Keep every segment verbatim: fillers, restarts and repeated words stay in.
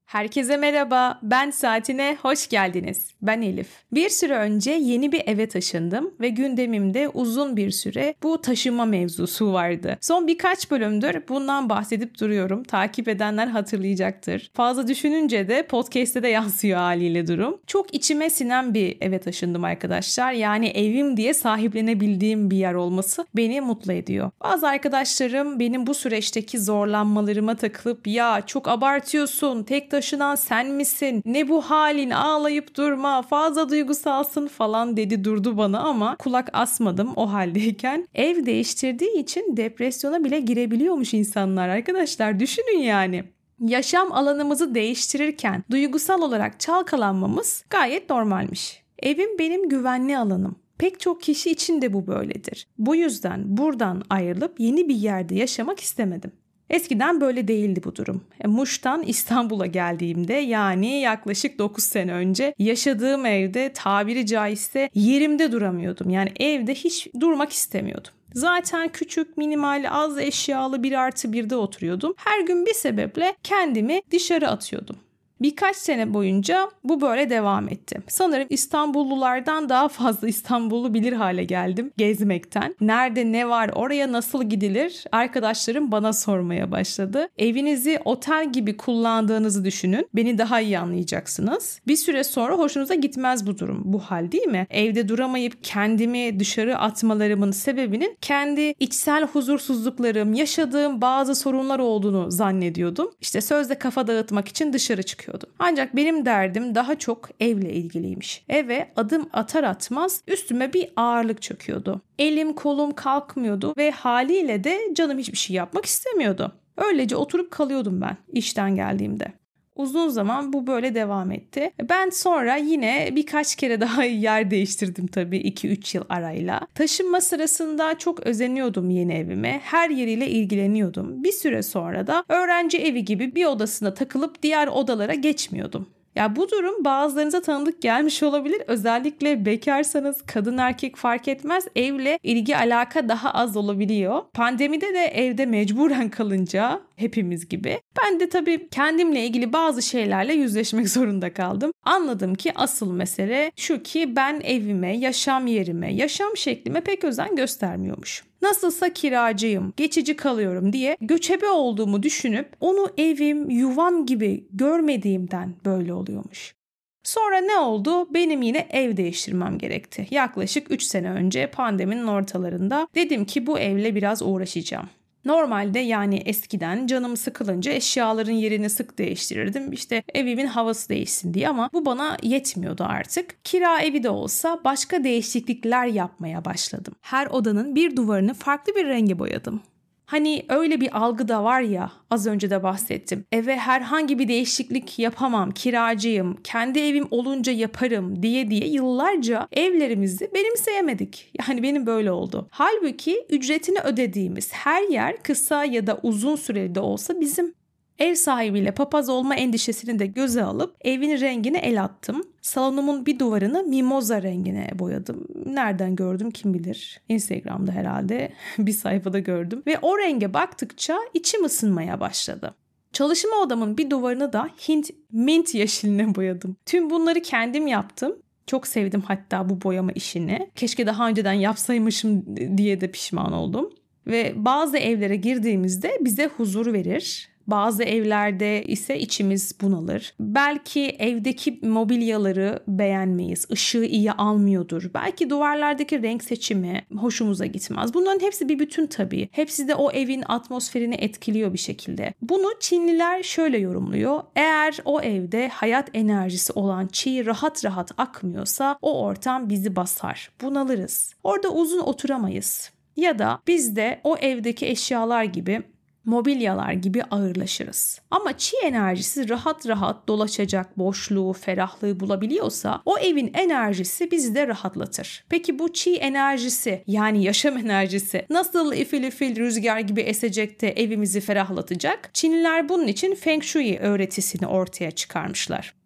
Herkese merhaba, ben Saatine hoş geldiniz. Ben Elif. Bir süre önce yeni bir eve taşındım ve gündemimde uzun bir süre bu taşınma mevzusu vardı. Son birkaç bölümdür bundan bahsedip duruyorum. Takip edenler hatırlayacaktır. Fazla düşününce de podcast'te de yansıyor haliyle durum. Çok içime sinen bir eve taşındım arkadaşlar. Yani evim diye sahiplenebildiğim bir yer olması beni mutlu ediyor. Bazı arkadaşlarım benim bu süreçteki zorlanmalarıma takılıp ya çok abartıyorsun, tek taşınan sen misin? Ne bu halin? Ağlayıp durma. Fazla duygusalsın falan dedi durdu bana ama kulak asmadım o haldeyken. Ev değiştirdiği için depresyona bile girebiliyormuş insanlar arkadaşlar. Düşünün yani. Yaşam alanımızı değiştirirken duygusal olarak çalkalanmamız gayet normalmiş. Evim benim güvenli alanım. Pek çok kişi için de bu böyledir. Bu yüzden buradan ayrılıp yeni bir yerde yaşamak istemedim. Eskiden böyle değildi bu durum. Muş'tan İstanbul'a geldiğimde yani yaklaşık dokuz sene önce yaşadığım evde tabiri caizse yerimde duramıyordum. Yani evde hiç durmak istemiyordum. Zaten küçük, minimal, az eşyalı bir artı birde oturuyordum. Her gün bir sebeple kendimi dışarı atıyordum. Birkaç sene boyunca bu böyle devam etti. Sanırım İstanbullulardan daha fazla İstanbul'u bilir hale geldim gezmekten. Nerede ne var, oraya nasıl gidilir? Arkadaşlarım bana sormaya başladı. Evinizi otel gibi kullandığınızı düşünün. Beni daha iyi anlayacaksınız. Bir süre sonra hoşunuza gitmez bu durum. Bu hal değil mi? Evde duramayıp kendimi dışarı atmalarımın sebebinin kendi içsel huzursuzluklarım, yaşadığım bazı sorunlar olduğunu zannediyordum. İşte sözde kafa dağıtmak için dışarı çıkıyordum. Ancak benim derdim daha çok evle ilgiliymiş. Eve adım atar atmaz üstüme bir ağırlık çöküyordu. Elim kolum kalkmıyordu ve haliyle de canım hiçbir şey yapmak istemiyordu. Öylece oturup kalıyordum ben işten geldiğimde. Uzun zaman bu böyle devam etti. Ben sonra yine birkaç kere daha yer değiştirdim tabii iki üç yıl arayla. Taşınma sırasında çok özeniyordum yeni evime. Her yeriyle ilgileniyordum. Bir süre sonra da öğrenci evi gibi bir odasına takılıp diğer odalara geçmiyordum. Ya bu durum bazılarınıza tanıdık gelmiş olabilir. Özellikle bekarsanız kadın erkek fark etmez evle ilgi alaka daha az olabiliyor. Pandemide de evde mecburen kalınca hepimiz gibi ben de tabii kendimle ilgili bazı şeylerle yüzleşmek zorunda kaldım. Anladım ki asıl mesele şu ki ben evime, yaşam yerime, yaşam şeklime pek özen göstermiyormuşum. Nasılsa kiracıyım, geçici kalıyorum diye göçebe olduğumu düşünüp onu evim, yuvam gibi görmediğimden böyle oluyormuş. Sonra ne oldu? Benim yine ev değiştirmem gerekti. Yaklaşık üç sene önce pandeminin ortalarında dedim ki bu evle biraz uğraşacağım. Normalde yani eskiden canım sıkılınca eşyaların yerini sık değiştirirdim. İşte evimin havası değişsin diye ama bu bana yetmiyordu artık. Kira evi de olsa başka değişiklikler yapmaya başladım. Her odanın bir duvarını farklı bir renge boyadım. Hani öyle bir algı da var ya, az önce de bahsettim. Eve herhangi bir değişiklik yapamam, kiracıyım, kendi evim olunca yaparım diye diye yıllarca evlerimizi benimseyemedik. Yani benim böyle oldu. Halbuki ücretini ödediğimiz her yer kısa ya da uzun süreli de olsa bizim. Ev sahibiyle papaz olma endişesini de göze alıp evin rengine el attım. Salonumun bir duvarını mimoza rengine boyadım. Nereden gördüm kim bilir. Instagram'da herhalde bir sayfada gördüm. Ve o renge baktıkça içim ısınmaya başladı. Çalışma odamın bir duvarını da Hint mint yeşiline boyadım. Tüm bunları kendim yaptım. Çok sevdim hatta bu boyama işini. Keşke daha önceden yapsaymışım diye de pişman oldum. Ve bazı evlere girdiğimizde bize huzur verir. Bazı evlerde ise içimiz bunalır. Belki evdeki mobilyaları beğenmeyiz. Işığı iyi almıyordur. Belki duvarlardaki renk seçimi hoşumuza gitmez. Bunların hepsi bir bütün tabii. Hepsi de o evin atmosferini etkiliyor bir şekilde. Bunu Çinliler şöyle yorumluyor. Eğer o evde hayat enerjisi olan çi rahat rahat akmıyorsa o ortam bizi basar. Bunalırız. Orada uzun oturamayız. Ya da biz de o evdeki eşyalar gibi mobilyalar gibi ağırlaşırız. Ama çi enerjisi rahat rahat dolaşacak boşluğu, ferahlığı bulabiliyorsa o evin enerjisi bizi de rahatlatır. Peki bu çi enerjisi yani yaşam enerjisi nasıl ifil ifil rüzgar gibi esecek de evimizi ferahlatacak? Çinliler bunun için Feng Shui öğretisini ortaya çıkarmışlar.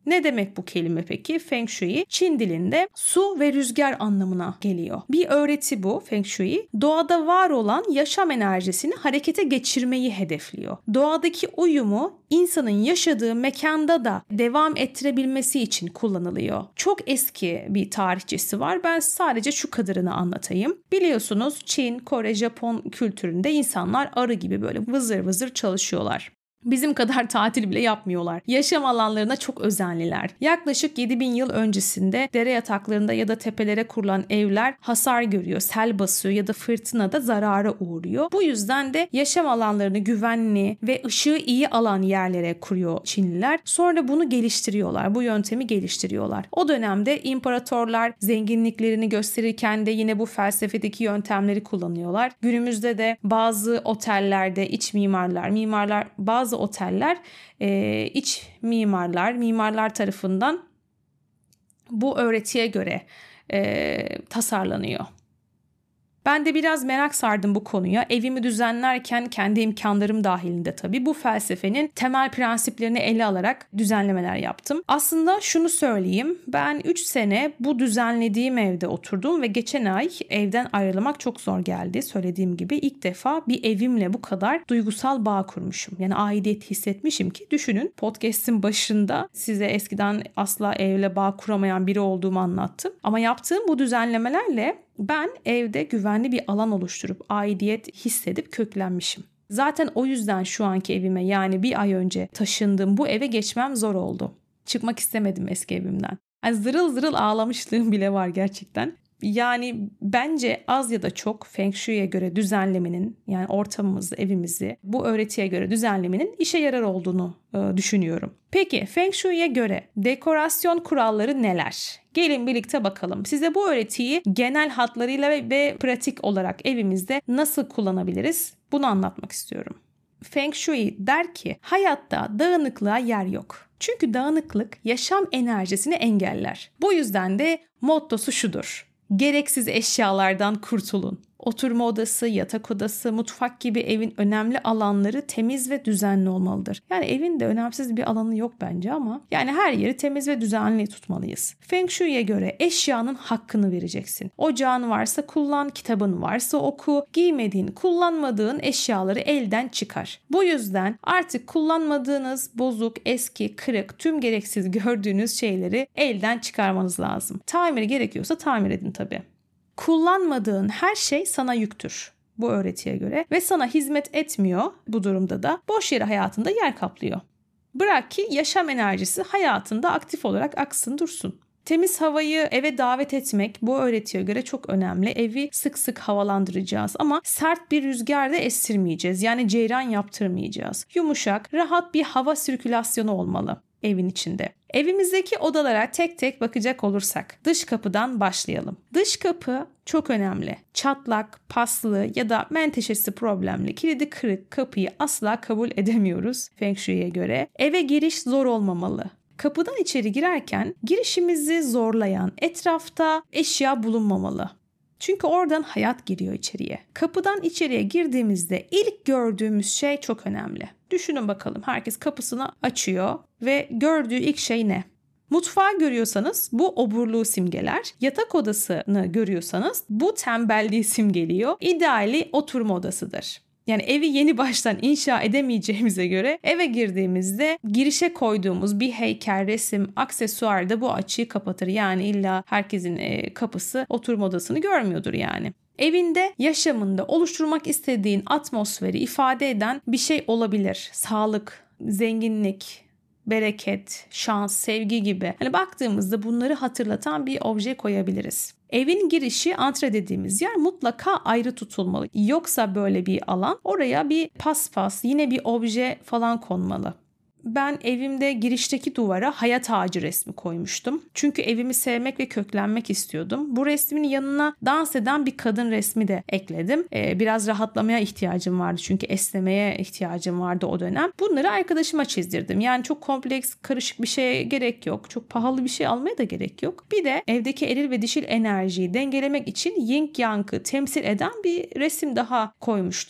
Ne demek bu kelime peki? Feng Shui, Çin dilinde su ve rüzgar anlamına geliyor. Bir öğreti bu Feng Shui. Doğada var olan yaşam enerjisini harekete geçirmeyi hedefliyor. Doğadaki uyumu insanın yaşadığı mekanda da devam ettirebilmesi için kullanılıyor. Çok eski bir tarihçesi var. Ben sadece şu kadarını anlatayım. Biliyorsunuz Çin, Kore, Japon kültüründe insanlar arı gibi böyle vızır vızır çalışıyorlar. Bizim kadar tatil bile yapmıyorlar. Yaşam alanlarına çok özenliler. Yaklaşık yedi bin yıl öncesinde dere yataklarında ya da tepelere kurulan evler hasar görüyor, sel basıyor ya da fırtınada zarara uğruyor. Bu yüzden de yaşam alanlarını güvenli ve ışığı iyi alan yerlere kuruyor Çinliler. Sonra bunu geliştiriyorlar. Bu yöntemi geliştiriyorlar. O dönemde imparatorlar zenginliklerini gösterirken de yine bu felsefedeki yöntemleri kullanıyorlar. Günümüzde de bazı otellerde iç mimarlar, mimarlar bazı oteller e, iç mimarlar, mimarlar tarafından bu öğretiye göre e, tasarlanıyor. Ben de biraz merak sardım bu konuya. Evimi düzenlerken kendi imkanlarım dahilinde tabii bu felsefenin temel prensiplerini ele alarak düzenlemeler yaptım. Aslında şunu söyleyeyim. Ben üç sene bu düzenlediğim evde oturdum ve geçen ay evden ayrılmak çok zor geldi. Söylediğim gibi ilk defa bir evimle bu kadar duygusal bağ kurmuşum. Yani aidiyet hissetmişim ki düşünün, podcast'in başında size eskiden asla evle bağ kuramayan biri olduğumu anlattım. Ama yaptığım bu düzenlemelerle ben evde güvenli bir alan oluşturup aidiyet hissedip köklenmişim. Zaten o yüzden şu anki evime, yani bir ay önce taşındığım bu eve geçmem zor oldu. Çıkmak istemedim eski evimden. Yani zırıl zırıl ağlamışlığım bile var gerçekten. Yani bence az ya da çok Feng Shui'ye göre düzenlemenin, yani ortamımızı, evimizi bu öğretiye göre düzenlemenin işe yarar olduğunu e, düşünüyorum. Peki Feng Shui'ye göre dekorasyon kuralları neler? Gelin birlikte bakalım. Size bu öğretiyi genel hatlarıyla ve, ve pratik olarak evimizde nasıl kullanabiliriz? Bunu anlatmak istiyorum. Feng Shui der ki hayatta dağınıklığa yer yok. Çünkü dağınıklık yaşam enerjisini engeller. Bu yüzden de mottosu şudur: gereksiz eşyalardan kurtulun. Oturma odası, yatak odası, mutfak gibi evin önemli alanları temiz ve düzenli olmalıdır. Yani evin de önemsiz bir alanı yok bence ama yani her yeri temiz ve düzenli tutmalıyız. Feng Shui'ye göre eşyanın hakkını vereceksin. Ocağın varsa kullan, kitabın varsa oku, giymediğin, kullanmadığın eşyaları elden çıkar. Bu yüzden artık kullanmadığınız, bozuk, eski, kırık, tüm gereksiz gördüğünüz şeyleri elden çıkarmanız lazım. Tamiri gerekiyorsa tamir edin tabii. Kullanmadığın her şey sana yüktür bu öğretiye göre ve sana hizmet etmiyor. Bu durumda da boş yere hayatında yer kaplıyor. Bırak ki yaşam enerjisi hayatında aktif olarak aksın dursun. Temiz havayı eve davet etmek bu öğretiye göre çok önemli. Evi sık sık havalandıracağız ama sert bir rüzgar da estirmeyeceğiz. Yani ceyran yaptırmayacağız. Yumuşak, rahat bir hava sirkülasyonu olmalı evin içinde. Evimizdeki odalara tek tek bakacak olursak dış kapıdan başlayalım. Dış kapı çok önemli. Çatlak, paslı ya da menteşesi problemli, kilidi kırık kapıyı asla kabul edemiyoruz Feng Shui'ye göre. Eve giriş zor olmamalı. Kapıdan içeri girerken girişimizi zorlayan etrafta eşya bulunmamalı. Çünkü oradan hayat giriyor içeriye. Kapıdan içeriye girdiğimizde ilk gördüğümüz şey çok önemli. Düşünün bakalım, herkes kapısını açıyor ve gördüğü ilk şey ne? Mutfağı görüyorsanız bu oburluğu simgeler. Yatak odasını görüyorsanız bu tembelliği simgeliyor. İdeali oturma odasıdır. Yani evi yeni baştan inşa edemeyeceğimize göre eve girdiğimizde girişe koyduğumuz bir heykel, resim, aksesuar da bu açığı kapatır. Yani illa herkesin kapısı oturma odasını görmüyordur yani. Evinde, yaşamında oluşturmak istediğin atmosferi ifade eden bir şey olabilir. Sağlık, zenginlik, bereket, şans, sevgi gibi. Hani baktığımızda bunları hatırlatan bir obje koyabiliriz. Evin girişi, antre dediğimiz yer mutlaka ayrı tutulmalı. Yoksa böyle bir alan, oraya bir paspas, yine bir obje falan konmalı. Ben evimde girişteki duvara hayat ağacı resmi koymuştum. Çünkü evimi sevmek ve köklenmek istiyordum. Bu resmin yanına dans eden bir kadın resmi de ekledim. Ee, biraz rahatlamaya ihtiyacım vardı çünkü esnemeye ihtiyacım vardı o dönem. Bunları arkadaşıma çizdirdim. Yani çok kompleks, karışık bir şeye gerek yok. Çok pahalı bir şey almaya da gerek yok. Bir de evdeki eril ve dişil enerjiyi dengelemek için yin yang'ı temsil eden bir resim daha koymuştum.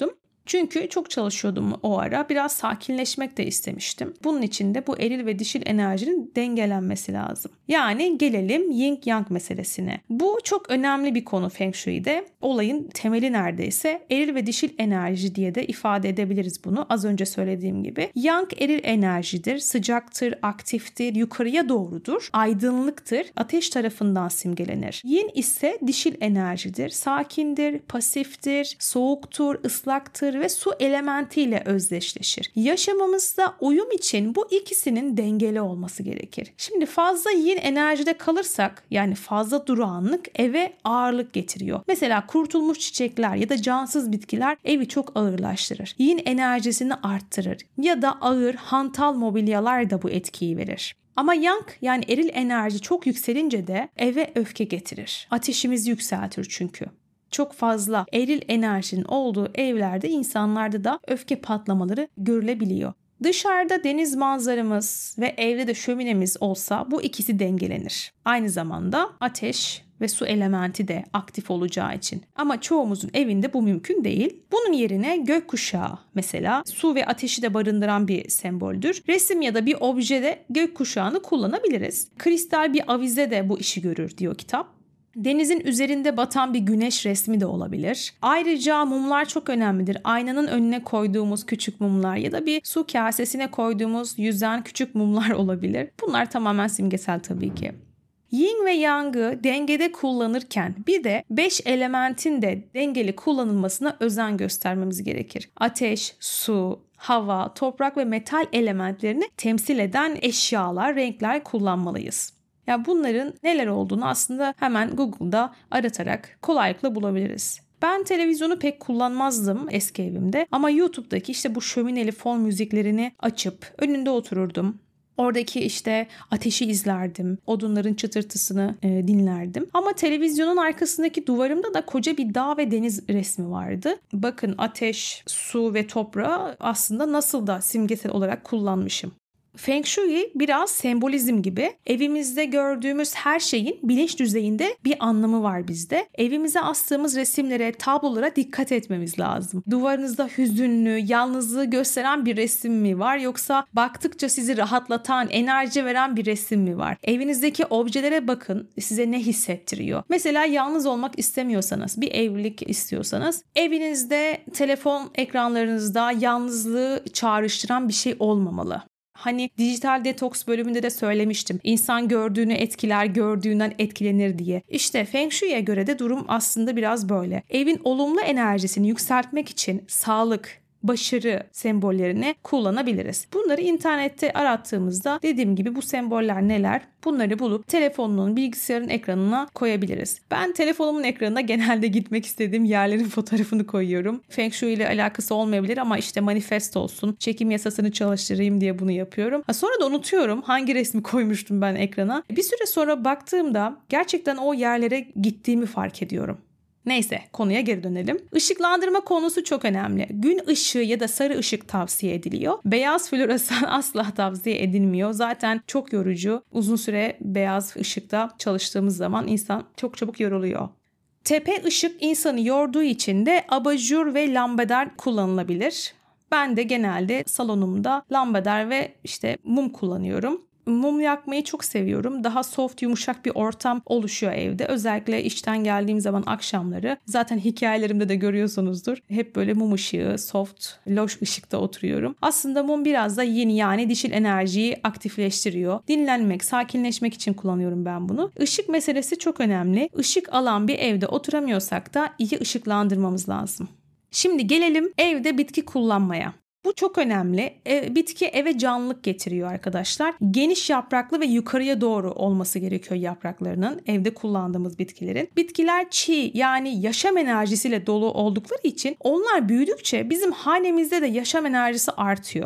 Çünkü çok çalışıyordum o ara. Biraz sakinleşmek de istemiştim. Bunun için de bu eril ve dişil enerjinin dengelenmesi lazım. Yani gelelim yin yang meselesine. Bu çok önemli bir konu Feng Shui'de. Olayın temeli neredeyse eril ve dişil enerji diye de ifade edebiliriz bunu. Az önce söylediğim gibi. Yang eril enerjidir, sıcaktır, aktiftir, yukarıya doğrudur, aydınlıktır, ateş tarafından simgelenir. Yin ise dişil enerjidir, sakindir, pasiftir, soğuktur, ıslaktır ve su elementiyle özdeşleşir. Yaşamımızda uyum için bu ikisinin dengeli olması gerekir. Şimdi fazla yin enerjide kalırsak, yani fazla durağanlık eve ağırlık getiriyor. Mesela kurtulmuş çiçekler ya da cansız bitkiler evi çok ağırlaştırır. Yin enerjisini arttırır ya da ağır, hantal mobilyalar da bu etkiyi verir. Ama yang, yani eril enerji çok yükselince de eve öfke getirir. Ateşimizi yükseltir çünkü. Çok fazla eril enerjinin olduğu evlerde insanlarda da öfke patlamaları görülebiliyor. Dışarıda deniz manzaramız ve evde de şöminemiz olsa bu ikisi dengelenir. Aynı zamanda ateş ve su elementi de aktif olacağı için. Ama çoğumuzun evinde bu mümkün değil. Bunun yerine gökkuşağı mesela su ve ateşi de barındıran bir semboldür. Resim ya da bir objede gökkuşağını kullanabiliriz. Kristal bir avize de bu işi görür diyor kitap. Denizin üzerinde batan bir güneş resmi de olabilir. Ayrıca mumlar çok önemlidir. Aynanın önüne koyduğumuz küçük mumlar ya da bir su kasesine koyduğumuz yüzen küçük mumlar olabilir. Bunlar tamamen simgesel tabii ki. Yin ve Yang'ı dengede kullanırken bir de beş elementin de dengeli kullanılmasına özen göstermemiz gerekir. Ateş, su, hava, toprak ve metal elementlerini temsil eden eşyalar, renkler kullanmalıyız. Ya bunların neler olduğunu aslında hemen Google'da aratarak kolaylıkla bulabiliriz. Ben televizyonu pek kullanmazdım eski evimde ama YouTube'daki işte bu şömineli fon müziklerini açıp önünde otururdum. Oradaki işte ateşi izlerdim, odunların çıtırtısını e, dinlerdim. Ama televizyonun arkasındaki duvarımda da koca bir dağ ve deniz resmi vardı. Bakın ateş, su ve toprağı aslında nasıl da simgesel olarak kullanmışım. Feng Shui biraz sembolizm gibi. Evimizde gördüğümüz her şeyin bilinç düzeyinde bir anlamı var bizde. Evimize astığımız resimlere, tablolara dikkat etmemiz lazım. Duvarınızda hüzünlü, yalnızlığı gösteren bir resim mi var yoksa baktıkça sizi rahatlatan, enerji veren bir resim mi var? Evinizdeki objelere bakın, size ne hissettiriyor? Mesela yalnız olmak istemiyorsanız, bir evlilik istiyorsanız evinizde telefon ekranlarınızda yalnızlığı çağrıştıran bir şey olmamalı. Hani dijital detoks bölümünde de söylemiştim. İnsan gördüğünü etkiler, gördüğünden etkilenir diye. İşte Feng Shui'ye göre de durum aslında biraz böyle. Evin olumlu enerjisini yükseltmek için sağlık, başarı sembollerini kullanabiliriz. Bunları internette arattığımızda dediğim gibi bu semboller neler? Bunları bulup telefonunun, bilgisayarın ekranına koyabiliriz. Ben telefonumun ekranına genelde gitmek istediğim yerlerin fotoğrafını koyuyorum. Feng Shui ile alakası olmayabilir ama işte manifest olsun, çekim yasasını çalıştırayım diye bunu yapıyorum. Ha, sonra da unutuyorum hangi resmi koymuştum ben ekrana. Bir süre sonra baktığımda gerçekten o yerlere gittiğimi fark ediyorum. Neyse, konuya geri dönelim. Işıklandırma konusu çok önemli. Gün ışığı ya da sarı ışık tavsiye ediliyor. Beyaz floresan asla tavsiye edilmiyor. Zaten çok yorucu. Uzun süre beyaz ışıkta çalıştığımız zaman insan çok çabuk yoruluyor. Tepe ışık insanı yorduğu için de abajur ve lambader kullanılabilir. Ben de genelde salonumda lambader ve işte mum kullanıyorum. Mum yakmayı çok seviyorum. Daha soft, yumuşak bir ortam oluşuyor evde. Özellikle işten geldiğim zaman akşamları. Zaten hikayelerimde de görüyorsunuzdur. Hep böyle mum ışığı, soft, loş ışıkta oturuyorum. Aslında mum biraz da yin yani dişil enerjiyi aktifleştiriyor. Dinlenmek, sakinleşmek için kullanıyorum ben bunu. Işık meselesi çok önemli. Işık alan bir evde oturamıyorsak da iyi ışıklandırmamız lazım. Şimdi gelelim evde bitki kullanmaya. Bu çok önemli. E, bitki eve canlılık getiriyor arkadaşlar. Geniş yapraklı ve yukarıya doğru olması gerekiyor yapraklarının, evde kullandığımız bitkilerin. Bitkiler çi yani yaşam enerjisiyle dolu oldukları için onlar büyüdükçe bizim hanemizde de yaşam enerjisi artıyor.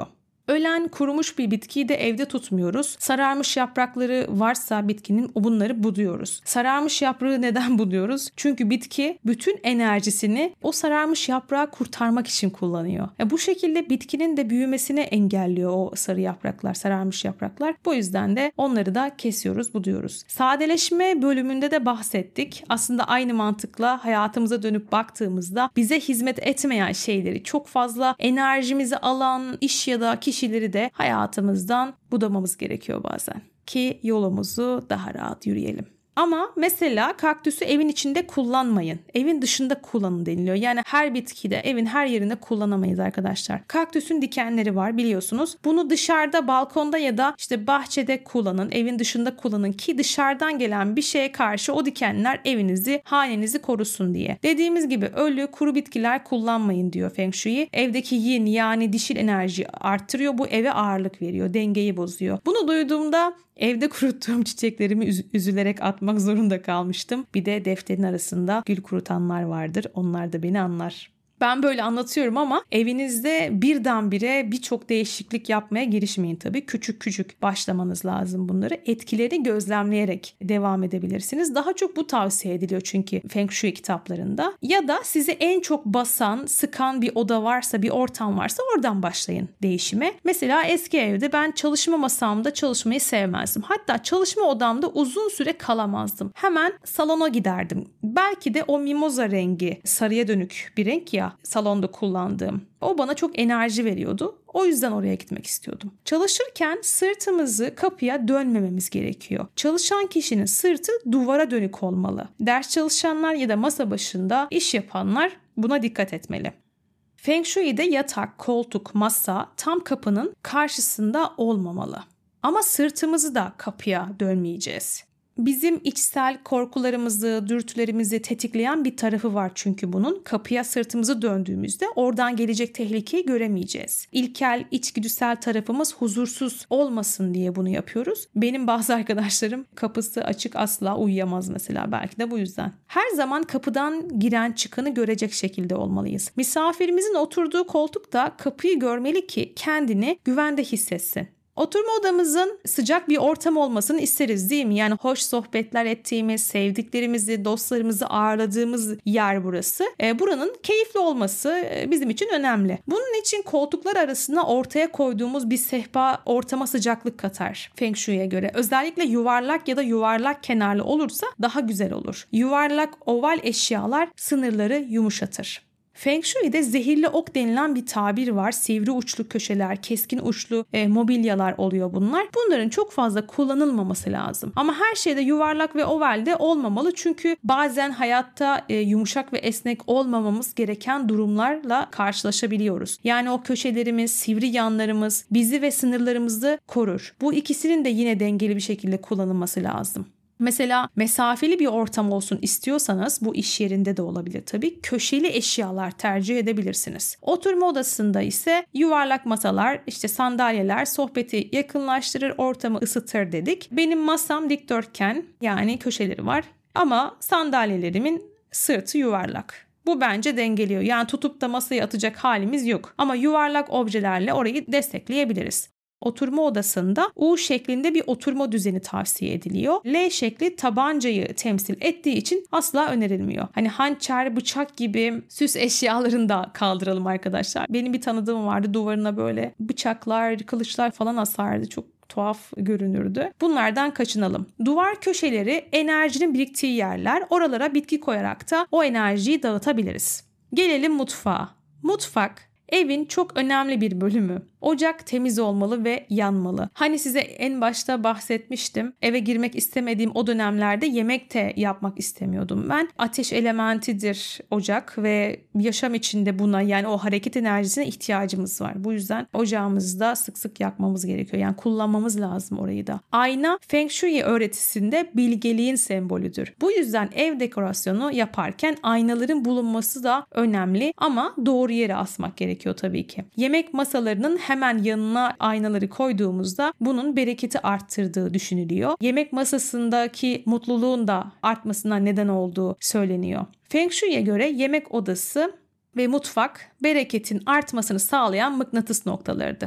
Ölen, kurumuş bir bitkiyi de evde tutmuyoruz. Sararmış yaprakları varsa bitkinin bunları buduyoruz. Sararmış yaprağı neden buduyoruz? Çünkü bitki bütün enerjisini o sararmış yaprağı kurtarmak için kullanıyor. E bu şekilde bitkinin de büyümesini engelliyor o sarı yapraklar, sararmış yapraklar. Bu yüzden de onları da kesiyoruz, buduyoruz. Sadeleşme bölümünde de bahsettik. Aslında aynı mantıkla hayatımıza dönüp baktığımızda bize hizmet etmeyen şeyleri, çok fazla enerjimizi alan iş ya da kişileri de hayatımızdan budamamız gerekiyor bazen ki yolumuzu daha rahat yürüyelim. Ama mesela kaktüsü evin içinde kullanmayın. Evin dışında kullanın deniliyor. Yani her bitkiyi de evin her yerinde kullanamayız arkadaşlar. Kaktüsün dikenleri var biliyorsunuz. Bunu dışarıda, balkonda ya da işte bahçede kullanın. Evin dışında kullanın ki dışarıdan gelen bir şeye karşı o dikenler evinizi, hanenizi korusun diye. Dediğimiz gibi ölü, kuru bitkiler kullanmayın diyor Feng Shui. Evdeki yin yani dişil enerji arttırıyor. Bu eve ağırlık veriyor, dengeyi bozuyor. Bunu duyduğumda evde kuruttuğum çiçeklerimi üz- üzülerek atmak zorunda kalmıştım. Bir de defterin arasında gül kurutanlar vardır. Onlar da beni anlar. Ben böyle anlatıyorum ama evinizde birdenbire birçok değişiklik yapmaya girişmeyin tabii. Küçük küçük başlamanız lazım bunları. Etkileri gözlemleyerek devam edebilirsiniz. Daha çok bu tavsiye ediliyor çünkü Feng Shui kitaplarında. Ya da sizi en çok basan, sıkan bir oda varsa, bir ortam varsa oradan başlayın değişime. Mesela eski evde ben çalışma masamda çalışmayı sevmezdim. Hatta çalışma odamda uzun süre kalamazdım. Hemen salona giderdim. Belki de o mimoza rengi, sarıya dönük bir renk ya, salonda kullandığım. O bana çok enerji veriyordu. O yüzden oraya gitmek istiyordum. Çalışırken sırtımızı kapıya dönmememiz gerekiyor. Çalışan kişinin sırtı duvara dönük olmalı. Ders çalışanlar ya da masa başında iş yapanlar buna dikkat etmeli. Feng Shui'de yatak, koltuk, masa tam kapının karşısında olmamalı. Ama sırtımızı da kapıya dönmeyeceğiz. Bizim içsel korkularımızı, dürtülerimizi tetikleyen bir tarafı var çünkü bunun. Kapıya sırtımızı döndüğümüzde oradan gelecek tehlikeyi göremeyeceğiz. İlkel, içgüdüsel tarafımız huzursuz olmasın diye bunu yapıyoruz. Benim bazı arkadaşlarım kapısı açık asla uyuyamaz mesela, belki de bu yüzden. Her zaman kapıdan giren çıkanı görecek şekilde olmalıyız. Misafirimizin oturduğu koltuk da kapıyı görmeli ki kendini güvende hissetsin. Oturma odamızın sıcak bir ortam olmasını isteriz değil mi? Yani hoş sohbetler ettiğimiz, sevdiklerimizi, dostlarımızı ağırladığımız yer burası. E, buranın keyifli olması e, bizim için önemli. Bunun için koltuklar arasına ortaya koyduğumuz bir sehpa ortama sıcaklık katar Feng Shui'ye göre. Özellikle yuvarlak ya da yuvarlak kenarlı olursa daha güzel olur. Yuvarlak, oval eşyalar sınırları yumuşatır. Feng Shui'de zehirli ok denilen bir tabir var. Sivri uçlu köşeler, keskin uçlu e, mobilyalar oluyor bunlar. Bunların çok fazla kullanılmaması lazım. Ama her şeyde yuvarlak ve ovalde olmamalı. Çünkü bazen hayatta e, yumuşak ve esnek olmamamız gereken durumlarla karşılaşabiliyoruz. Yani o köşelerimiz, sivri yanlarımız bizi ve sınırlarımızı korur. Bu ikisinin de yine dengeli bir şekilde kullanılması lazım. Mesela mesafeli bir ortam olsun istiyorsanız, bu iş yerinde de olabilir tabii, köşeli eşyalar tercih edebilirsiniz. Oturma odasında ise yuvarlak masalar, işte sandalyeler sohbeti yakınlaştırır, ortamı ısıtır dedik. Benim masam dikdörtgen, yani köşeleri var ama sandalyelerimin sırtı yuvarlak. Bu bence dengeliyor. Yani tutup da masaya atacak halimiz yok. Ama yuvarlak objelerle orayı destekleyebiliriz. Oturma odasında U şeklinde bir oturma düzeni tavsiye ediliyor. L şekli tabancayı temsil ettiği için asla önerilmiyor. Hani hançer, bıçak gibi süs eşyalarını da kaldıralım arkadaşlar. Benim bir tanıdığım vardı, duvarına böyle bıçaklar, kılıçlar falan asardı. Çok tuhaf görünürdü. Bunlardan kaçınalım. Duvar köşeleri enerjinin biriktiği yerler. Oralara bitki koyarak da o enerjiyi dağıtabiliriz. Gelelim mutfağa. Mutfak evin çok önemli bir bölümü. Ocak temiz olmalı ve yanmalı. Hani size en başta bahsetmiştim. Eve girmek istemediğim o dönemlerde yemek de yapmak istemiyordum ben. Ateş elementidir ocak ve yaşam içinde buna, yani o hareket enerjisine ihtiyacımız var. Bu yüzden ocağımızda sık sık yakmamız gerekiyor. Yani kullanmamız lazım orayı da. Ayna Feng Shui öğretisinde bilgeliğin sembolüdür. Bu yüzden ev dekorasyonu yaparken aynaların bulunması da önemli ama doğru yere asmak gerekiyor tabii ki. Yemek masalarının hemen yanına aynaları koyduğumuzda bunun bereketi arttırdığı düşünülüyor. Yemek masasındaki mutluluğun da artmasına neden olduğu söyleniyor. Feng Shui'ye göre yemek odası ve mutfak bereketin artmasını sağlayan mıknatıs noktalarıdır.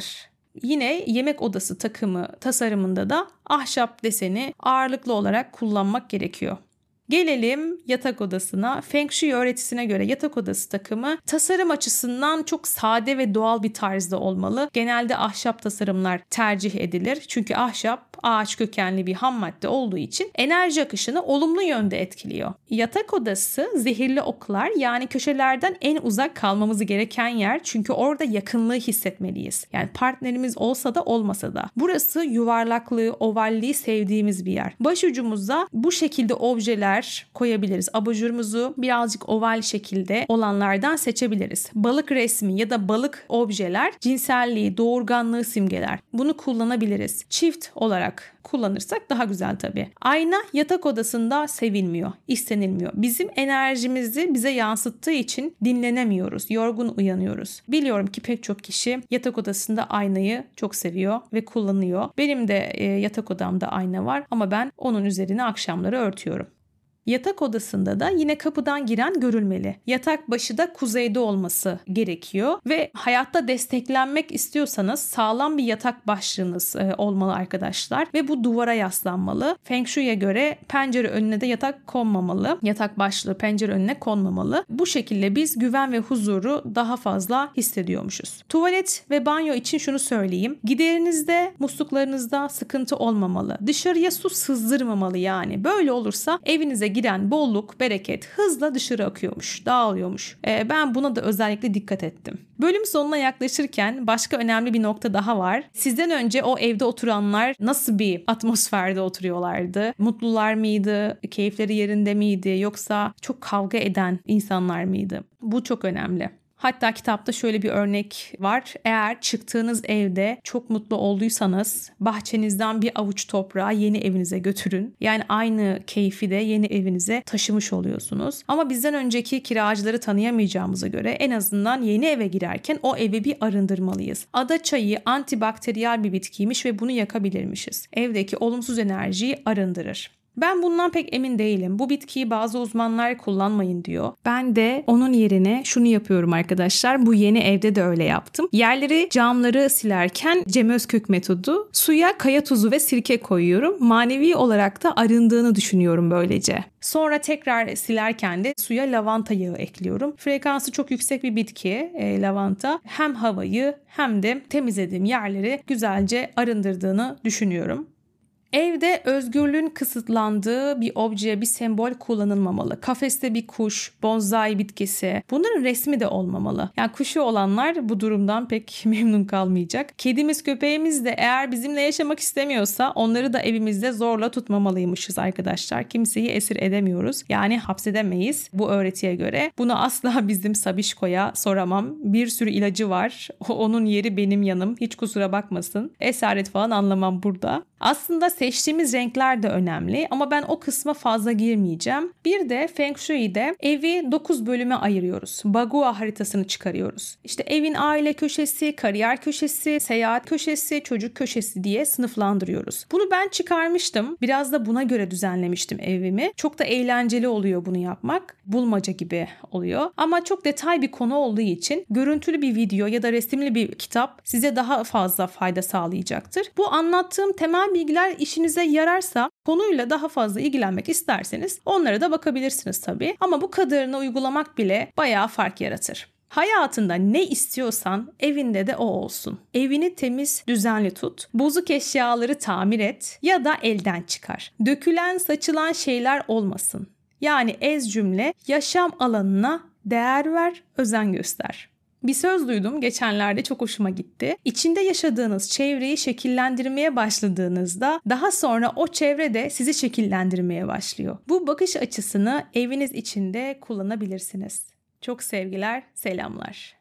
Yine yemek odası takımı tasarımında da ahşap deseni ağırlıklı olarak kullanmak gerekiyor. Gelelim yatak odasına. Feng Shui öğretisine göre yatak odası takımı tasarım açısından çok sade ve doğal bir tarzda olmalı. Genelde ahşap tasarımlar tercih edilir. Çünkü ahşap ağaç kökenli bir ham madde olduğu için enerji akışını olumlu yönde etkiliyor. Yatak odası zehirli oklar, yani köşelerden en uzak kalmamız gereken yer. Çünkü orada yakınlığı hissetmeliyiz. Yani partnerimiz olsa da olmasa da. Burası yuvarlaklığı, ovalliği sevdiğimiz bir yer. Başucumuza bu şekilde objeler koyabiliriz. Abajurumuzu birazcık oval şekilde olanlardan seçebiliriz. Balık resmi ya da balık objeler cinselliği, doğurganlığı simgeler. Bunu kullanabiliriz. Çift olarak kullanırsak daha güzel tabii. Ayna yatak odasında sevilmiyor, istenilmiyor. Bizim enerjimizi bize yansıttığı için dinlenemiyoruz, yorgun uyanıyoruz. Biliyorum ki pek çok kişi yatak odasında aynayı çok seviyor ve kullanıyor. Benim de e, yatak odamda ayna var ama ben onun üzerine akşamları örtüyorum. Yatak odasında da yine kapıdan giren görülmeli. Yatak başı da kuzeyde olması gerekiyor ve hayatta desteklenmek istiyorsanız sağlam bir yatak başlığınız e, olmalı arkadaşlar ve bu duvara yaslanmalı. Feng Shui'ye göre pencere önüne de yatak konmamalı. Yatak başlığı pencere önüne konmamalı. Bu şekilde biz güven ve huzuru daha fazla hissediyormuşuz. Tuvalet ve banyo için şunu söyleyeyim. Giderinizde, musluklarınızda sıkıntı olmamalı. Dışarıya su sızdırmamalı yani. Böyle olursa evinize giren bolluk, bereket hızla dışarı akıyormuş, dağılıyormuş. Ee, ben buna da özellikle dikkat ettim. Bölüm sonuna yaklaşırken başka önemli bir nokta daha var. Sizden önce o evde oturanlar nasıl bir atmosferde oturuyorlardı? Mutlular mıydı? Keyifleri yerinde miydi? Yoksa çok kavga eden insanlar mıydı? Bu çok önemli. Hatta kitapta şöyle bir örnek var. Eğer çıktığınız evde çok mutlu olduysanız bahçenizden bir avuç toprağı yeni evinize götürün. Yani aynı keyfi de yeni evinize taşımış oluyorsunuz. Ama bizden önceki kiracıları tanıyamayacağımıza göre en azından yeni eve girerken o evi bir arındırmalıyız. Ada çayı antibakteriyel bir bitkiymiş ve bunu yakabilirmişiz. Evdeki olumsuz enerjiyi arındırır. Ben bundan pek emin değilim. Bu bitkiyi bazı uzmanlar kullanmayın diyor. Ben de onun yerine şunu yapıyorum arkadaşlar. Bu yeni evde de öyle yaptım. Yerleri, camları silerken Cem Özkök metodu. Suya kaya tuzu ve sirke koyuyorum. Manevi olarak da arındığını düşünüyorum böylece. Sonra tekrar silerken de suya lavanta yağı ekliyorum. Frekansı çok yüksek bir bitki e, lavanta. Hem havayı hem de temizlediğim yerleri güzelce arındırdığını düşünüyorum. Evde özgürlüğün kısıtlandığı bir obje, bir sembol kullanılmamalı. Kafeste bir kuş, bonsai bitkisi, bunların resmi de olmamalı. Yani kuşu olanlar bu durumdan pek memnun kalmayacak. Kedimiz, köpeğimiz de eğer bizimle yaşamak istemiyorsa onları da evimizde zorla tutmamalıymışız arkadaşlar. Kimseyi esir edemiyoruz. Yani hapsedemeyiz bu öğretiye göre. Bunu asla bizim Sabişko'ya soramam. Bir sürü ilacı var. Onun yeri benim yanım. Hiç kusura bakmasın. Esaret falan anlamam burada. Aslında seçtiğimiz renkler de önemli ama ben o kısma fazla girmeyeceğim. Bir de Feng Shui'de evi dokuz bölüme ayırıyoruz. Bagua haritasını çıkarıyoruz. İşte evin aile köşesi, kariyer köşesi, seyahat köşesi, çocuk köşesi diye sınıflandırıyoruz. Bunu ben çıkarmıştım. Biraz da buna göre düzenlemiştim evimi. Çok da eğlenceli oluyor bunu yapmak. Bulmaca gibi oluyor. Ama çok detay bir konu olduğu için görüntülü bir video ya da resimli bir kitap size daha fazla fayda sağlayacaktır. Bu anlattığım temel bilgiler işinize yararsa, konuyla daha fazla ilgilenmek isterseniz onlara da bakabilirsiniz tabii. Ama bu kadarını uygulamak bile bayağı fark yaratır. Hayatında ne istiyorsan evinde de o olsun. Evini temiz, düzenli tut. Bozuk eşyaları tamir et ya da elden çıkar. Dökülen, saçılan şeyler olmasın. Yani ez cümle, yaşam alanına değer ver, özen göster. Bir söz duydum geçenlerde, çok hoşuma gitti. İçinde yaşadığınız çevreyi şekillendirmeye başladığınızda daha sonra o çevre de sizi şekillendirmeye başlıyor. Bu bakış açısını eviniz içinde kullanabilirsiniz. Çok sevgiler, selamlar.